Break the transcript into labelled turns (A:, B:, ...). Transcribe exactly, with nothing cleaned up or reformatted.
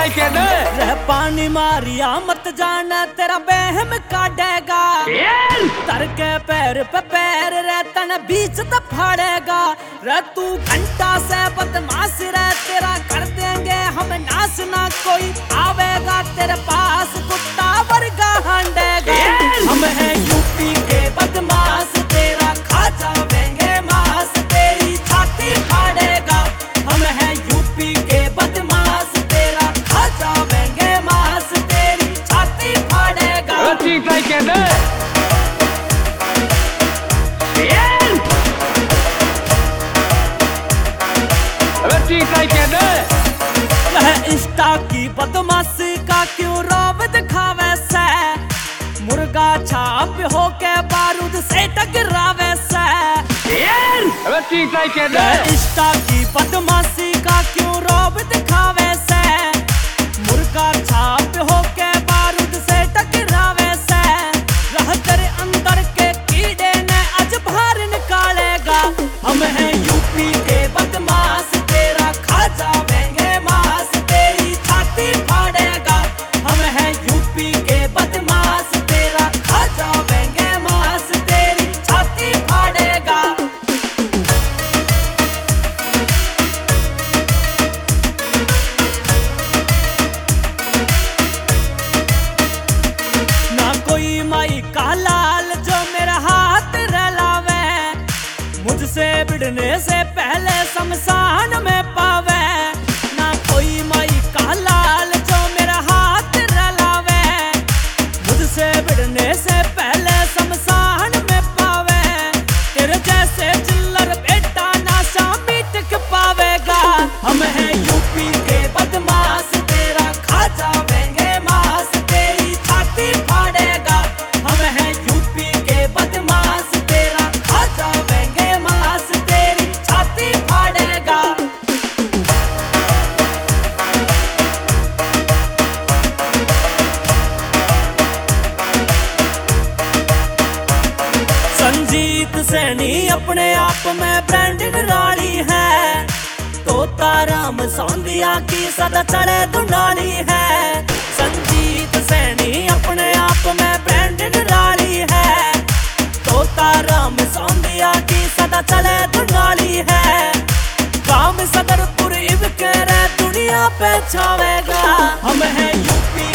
A: रह पानी मारिया मत जाना तेरा बहम काटेगा। तर के पैर पे पैर रह तन बीच दफाड़ेगा। रह तू घंटा से बदमाश रह तेरा कर देंगे हम नाश ना कोई आवेगा तेरे पास कुत्ता वर्गा हांडेगा। हम हैं यूपी के बदमाश तेरा खा जावेंगे मांस तेरी छाती फाड़ेगा। हम हैं यूपी के बदमाश तेरा खा जावेंगे मांस तेरी छाती फाड़ेगा। इंस्टा की बदमाशी का क्यों रौब दिखावे से। मुर्गा छाप होके बारूद से टकरावे से। इंस्टा की बदमाशी का क्यों रौब दिखावे से। मुर्गा छाप होके बारूद से टकरावे से। रह तेरे अंदर के कीड़े ने आज बाहर निकालेगा। हम हैं यूपी के बदमाश तेरा खा जावेंगे मांस तेरी छाती फाड़ेगा। हम हैं यूपी के बदमाश तेरा खा जावेंगे मांस तेरी छाती फाड़ेगा। ना कोई माई का लाल जो मेरा हाथ रलावे। मुझसे भिड़ने से पहले शमशान में पावे। ना कोई माई का लाल जो मेरा हाथ रलावे। मुझसे भिड़ने से पहले शमशान में पावे। तेरे जैसे चिल्लर बेटा ना शामी टिक पावेगा। हम हैं यूपी के बदमाश तेरा खा जावेंगे मांस तेरी छाती फाड़ेगा। हम हैं यूपी के बदमाश तेरा खा जावेंगे मांस तेरी छाती फाड़ेगा। संजीत सैनी अपने आप में ब्रांडेड रानी है। तोता राम सौंदिया की सदा चढ़े दुनाली है। संजीत सैनी अपने आप में ब्रांडेड रानी है। तोता राम सौंदिया की सदा चढ़े दुनाली है। काम सदरपुर इब कह रहे दुनिया पे छावेगा। हम हैं यूपी